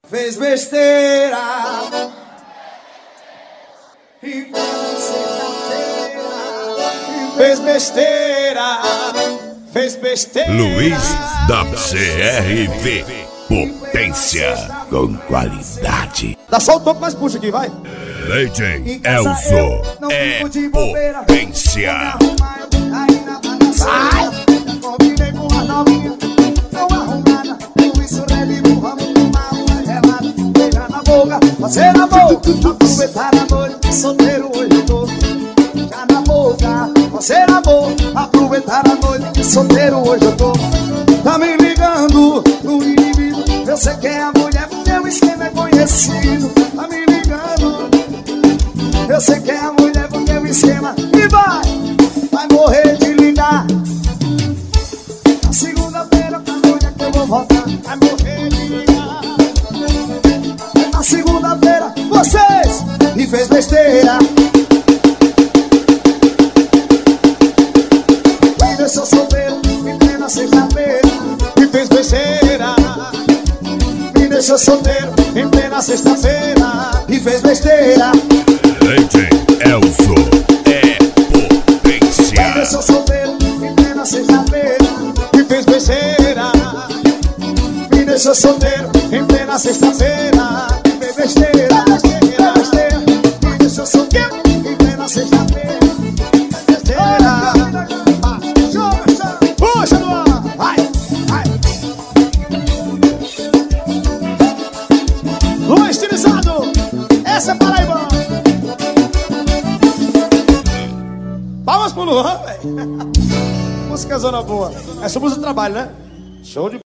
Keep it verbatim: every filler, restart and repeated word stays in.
Fez besteira e fez besteira, fez besteira. Luiz da C R V, potência com qualidade. Dá só o toque, mas puxa aqui, vai. Legend Elzo é potência. Vai. Combinei com a novinha, não arrumada. Com isso, Red Bull, vamos tomar uma gelada. Beijar na boca, fazer amor, aproveitar a noite. Solteiro hoje eu tô. Já na boca, fazer amor, aproveitar a noite. Solteiro hoje eu tô. Tá me ligando no inimigo. Eu sei que é a mulher, meu esquema é conhecido. Tá me ligando. Eu sei que é a mulher, porque o esquema. E vai, vai morrer de ligar. Na segunda-feira, pra noite que eu vou voltar. Vai morrer de ligar. Na segunda-feira, vocês e fez besteira. Me deixou solteiro em plena sexta-feira. E fez besteira. Me deixou solteiro em plena sexta-feira. E fez besteira. Legend Elzo é potência. Me deixou solteiro em plena sexta-feira. E fez besteira. Me deixou solteiro em plena sexta-feira. E fez besteira, besteira, besteira. Me deixou solteiro em plena sexta-feira. Besteira. Puxa no ar, vai, vai. Luan estilizado, essa é Paraíba. Palmas pro Luan, velho. Música zona boa. É sobre o trabalho, né? Show de